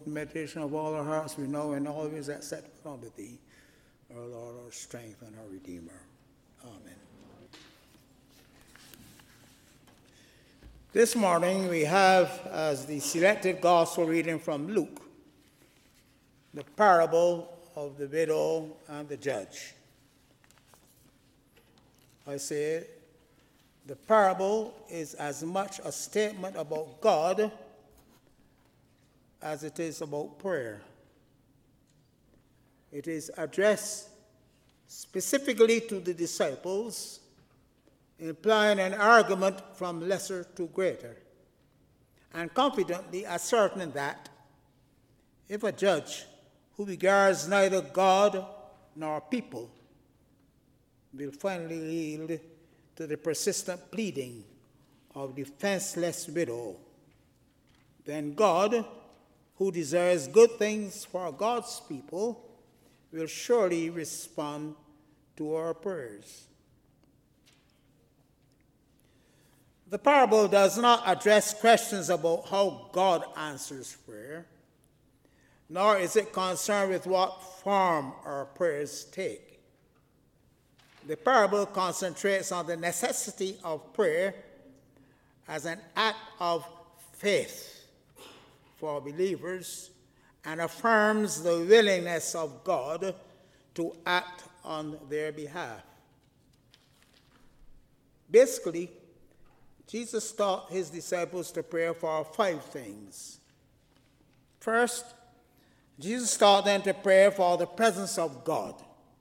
and meditation of all our hearts we know and always accept unto thee, our Lord, our strength, and our Redeemer. Amen. This morning we have as the selected gospel reading from Luke, the parable of the widow and the judge. I say the parable is as much a statement about God as it is about prayer. It is addressed specifically to the disciples, implying an argument from lesser to greater, and confidently asserting that if a judge who regards neither God nor people will finally yield to the persistent pleading of the defenseless widow, then God, who desires good things for God's people, will surely respond to our prayers. The parable does not address questions about how God answers prayer, nor is it concerned with what form our prayers take. The parable concentrates on the necessity of prayer as an act of faith for believers and affirms the willingness of God to act on their behalf. Basically, Jesus taught his disciples to pray for 5 things. First, Jesus taught them to pray for the presence of God.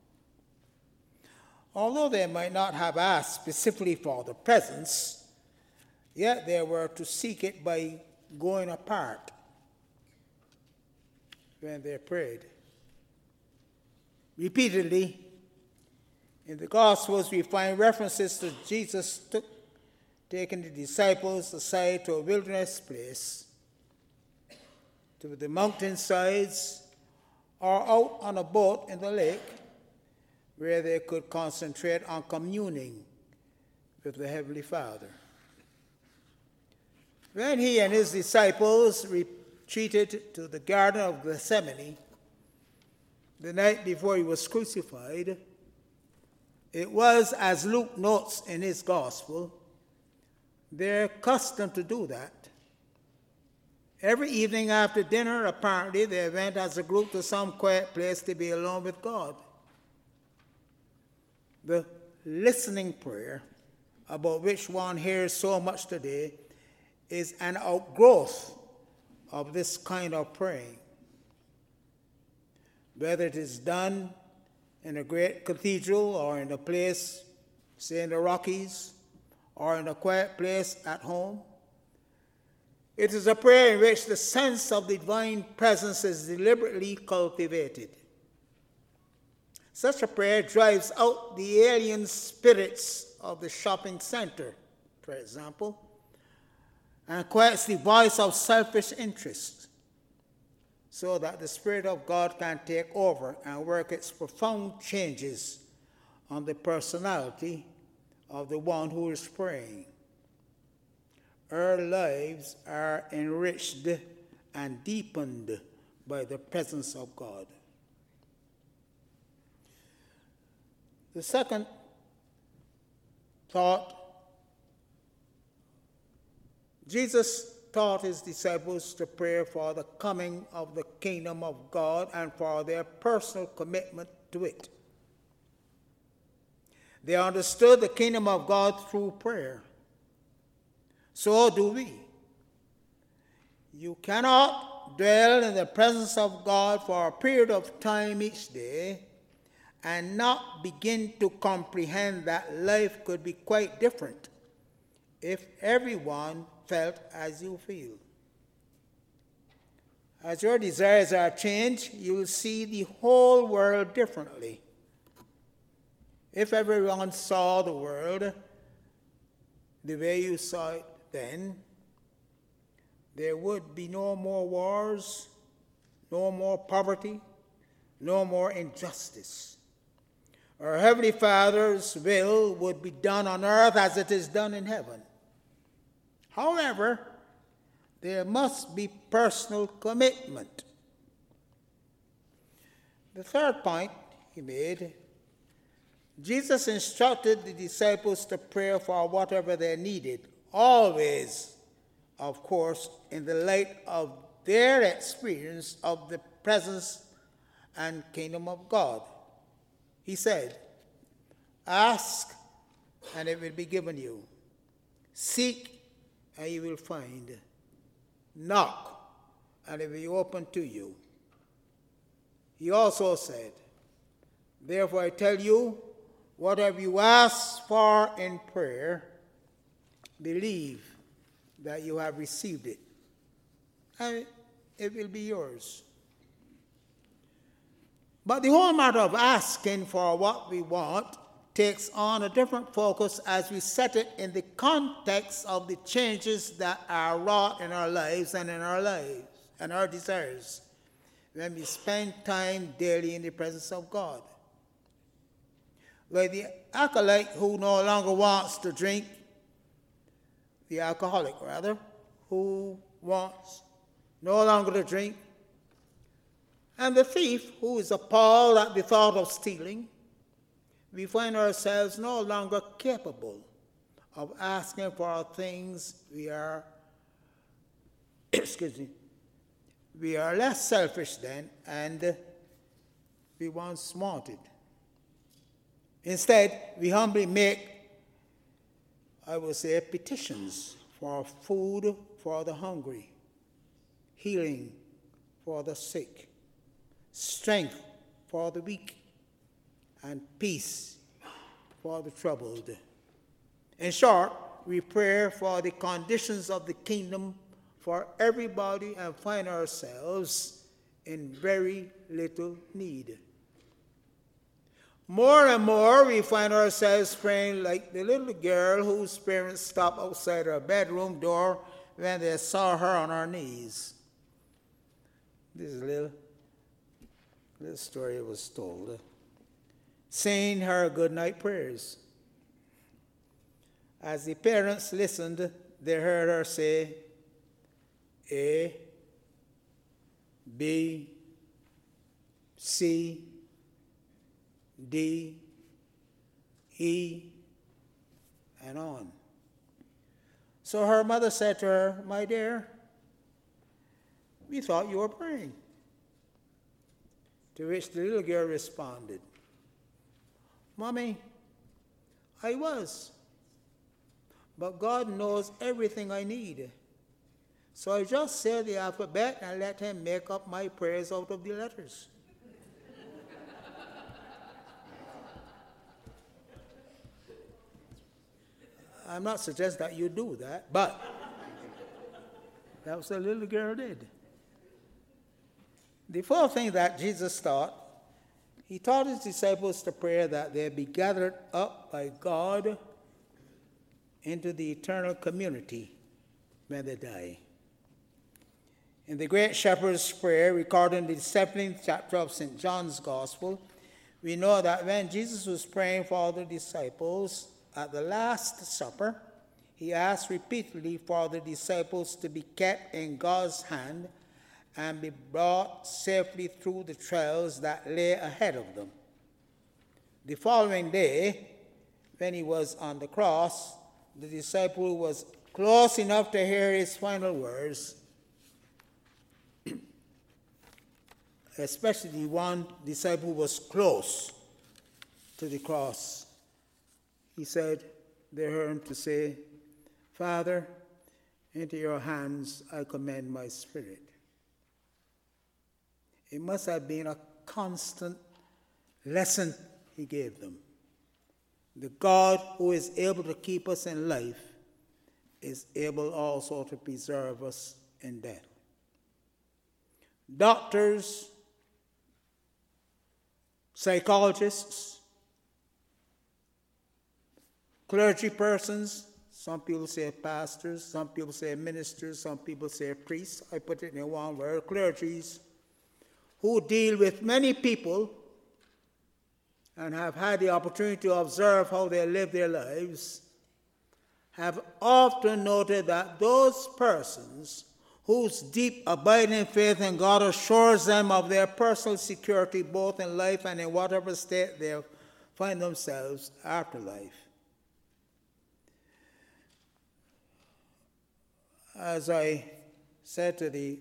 Although they might not have asked specifically for the presence, yet they were to seek it by going apart when they prayed. Repeatedly, in the Gospels, we find references to Jesus taking the disciples aside to a wilderness place, to the mountainsides, or out on a boat in the lake, where they could concentrate on communing with the Heavenly Father. When he and his disciples retreated to the Garden of Gethsemane the night before he was crucified, it was, as Luke notes in his Gospel, their custom to do that. Every evening after dinner, apparently, they went as a group to some quiet place to be alone with God. The listening prayer, about which one hears so much today, is an outgrowth of this kind of praying. Whether it is done in a great cathedral or in a place, say in the Rockies, or in a quiet place at home, it is a prayer in which the sense of the divine presence is deliberately cultivated. Such a prayer drives out the alien spirits of the shopping center, for example, and quiets the voice of selfish interest, so that the Spirit of God can take over and work its profound changes on the personality of the one who is praying. Our lives are enriched and deepened by the presence of God. The second thought, Jesus taught his disciples to pray for the coming of the kingdom of God and for their personal commitment to it. They understood the kingdom of God through prayer. So do we. You cannot dwell in the presence of God for a period of time each day and not begin to comprehend that life could be quite different if everyone felt as you feel. As your desires are changed, you will see the whole world differently. If everyone saw the world the way you saw it then, there would be no more wars, no more poverty, no more injustice. Our Heavenly Father's will would be done on earth as it is done in heaven. However, there must be personal commitment The third point he made, Jesus instructed the disciples to pray for whatever they needed, always, of course, in the light of their experience of the presence and kingdom of God. He said, ask and it will be given you. Seek and you will find. Knock and it will be open to you. He also said, therefore I tell you, whatever you ask for in prayer, believe that you have received it, and it will be yours. But the whole matter of asking for what we want takes on a different focus as we set it in the context of the changes that are wrought in our lives and our desires when we spend time daily in the presence of God. Like the acolyte who no longer wants to drink, the alcoholic rather, who wants no longer to drink, and the thief who is appalled at the thought of stealing, we find ourselves no longer capable of asking for things we are less selfish then, and we once wanted. Instead, we humbly make, I would say, petitions for food for the hungry, healing for the sick, strength for the weak, and peace for the troubled. In short, we pray for the conditions of the kingdom for everybody and find ourselves in very little need. More and more, we find ourselves praying like the little girl whose parents stopped outside her bedroom door when they saw her on her knees. This is a little story was told. Saying her goodnight prayers. As the parents listened, they heard her say, A, B, C, D, E, and on. So her mother said to her, my dear, we thought you were praying. To which the little girl responded, Mommy, I was. But God knows everything I need. So I just said the alphabet and let him make up my prayers out of the letters. I'm not suggesting that you do that, but that was what the little girl did. The fourth thing that Jesus taught, he taught his disciples to pray that they be gathered up by God into the eternal community when they die. In the Great Shepherd's Prayer, recorded in the 17th chapter of St. John's Gospel, we know that when Jesus was praying for the disciples at the Last Supper, he asked repeatedly for the disciples to be kept in God's hand and be brought safely through the trials that lay ahead of them. The following day, when he was on the cross, the disciple was close enough to hear his final words, especially the one disciple who was close to the cross. He said, they heard him to say, Father, into your hands I commend my spirit. It must have been a constant lesson he gave them. The God who is able to keep us in life is able also to preserve us in death. Doctors, psychologists, clergy persons, some people say pastors, some people say ministers, some people say priests. I put it in one word, clergies, who deal with many people and have had the opportunity to observe how they live their lives, have often noted that those persons whose deep abiding faith in God assures them of their personal security both in life and in whatever state they find themselves after life. As I said to the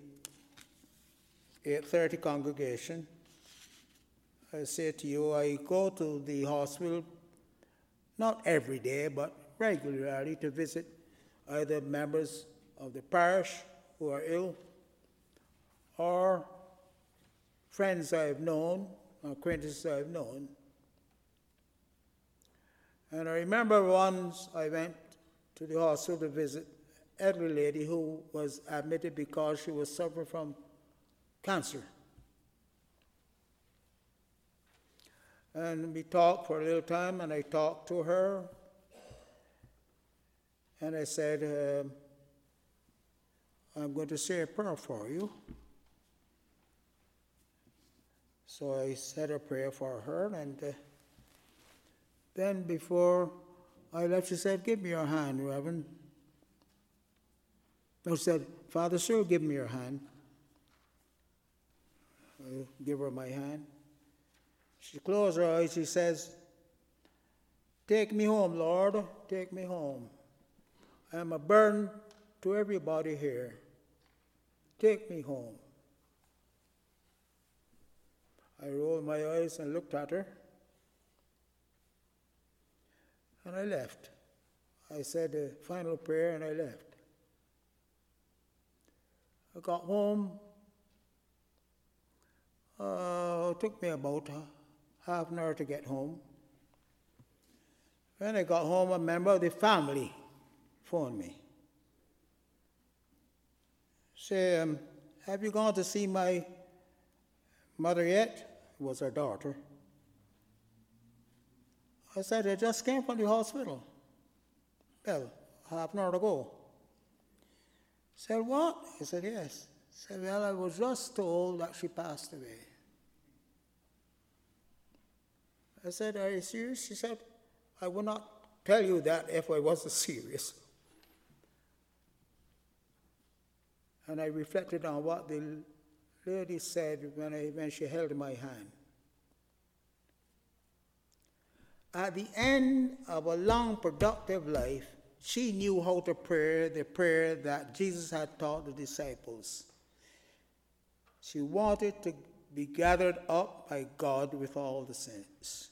8:30 congregation, I say to you, I go to the hospital not every day, but regularly to visit either members of the parish who are ill or friends I've known, acquaintances I've known. And I remember once I went to the hospital to visit an elderly lady who was admitted because she was suffering from cancer. And we talked for a little time, and I talked to her, and I said, I'm going to say a prayer for you. So I said a prayer for her, and then before I left, she said, give me your hand, Reverend. I said, Father, sir, give me your hand. I give her my hand. She closed her eyes. She says, take me home, Lord, take me home. I am a burden to everybody here. Take me home. I rolled my eyes and looked at her, and I left. I said the final prayer, and I left. I got home. It took me about half an hour to get home. When I got home, a member of the family phoned me. Say, have you gone to see my mother yet? It was her daughter. I said, I just came from the hospital. Well, half an hour ago. Said, what? I said, yes. Said, well, I was just told that she passed away. I said, are you serious? She said, I would not tell you that if I wasn't serious. And I reflected on what the lady said when she held my hand. At the end of a long, productive life, she knew how to pray the prayer that Jesus had taught the disciples. She wanted to be gathered up by God with all the saints.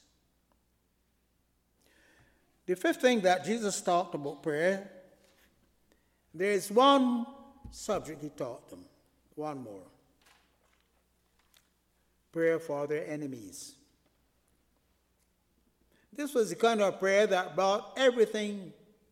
The fifth thing that Jesus talked about prayer, there is one subject he taught them, one more. Prayer for their enemies. This was the kind of prayer that brought everything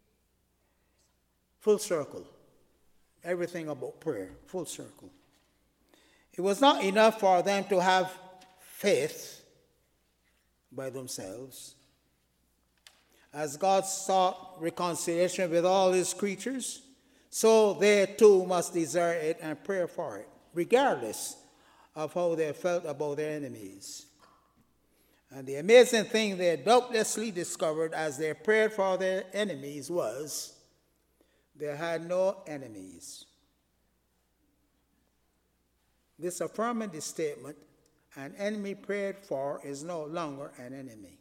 full circle. Everything about prayer, full circle. It was not enough for them to have faith by themselves. As God sought reconciliation with all his creatures, so they too must desire it and pray for it, regardless of how they felt about their enemies. And the amazing thing they doubtlessly discovered as they prayed for their enemies was they had no enemies. This affirming the statement, an enemy prayed for is no longer an enemy.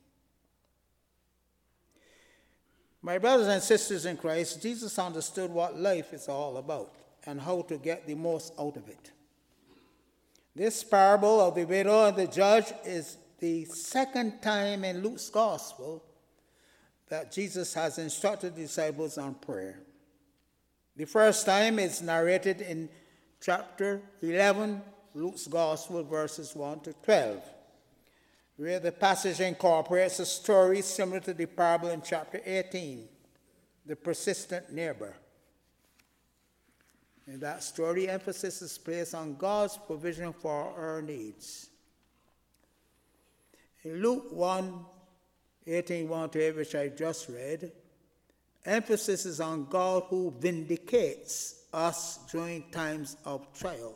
My brothers and sisters in Christ, Jesus understood what life is all about and how to get the most out of it. This parable of the widow and the judge is the second time in Luke's gospel that Jesus has instructed disciples on prayer. The first time is narrated in chapter 11, Luke's gospel, verses 1 to 12, where the passage incorporates a story similar to the parable in chapter 18, the persistent neighbor. In that story, emphasis is placed on God's provision for our needs. In Luke 1:18, 1-8, which I just read, emphasis is on God who vindicates us during times of trial.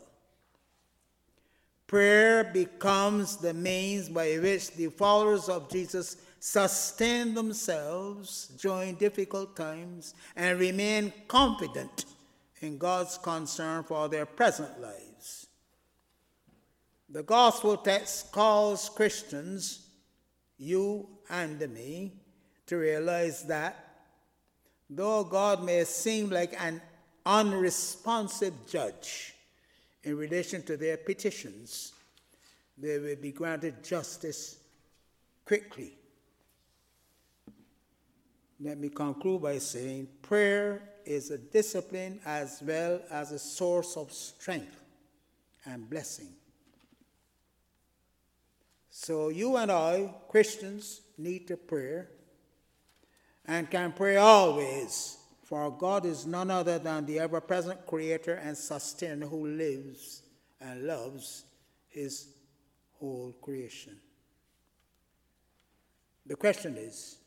Prayer becomes the means by which the followers of Jesus sustain themselves during difficult times and remain confident in God's concern for their present lives. The gospel text calls Christians, you and me, to realize that though God may seem like an unresponsive judge in relation to their petitions, they will be granted justice quickly. Let me conclude by saying prayer is a discipline as well as a source of strength and blessing. So you and I, Christians, need to pray and can pray always, for God is none other than the ever-present Creator and Sustainer who lives and loves his whole creation. The question is,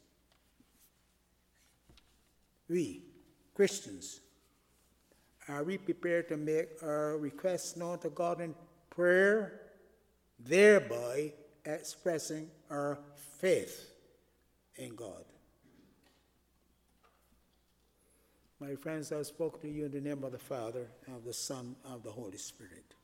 we, Christians, are we prepared to make our requests known to God in prayer, thereby expressing our faith in God? My friends, I spoke to you in the name of the Father, and of the Son, and of the Holy Spirit.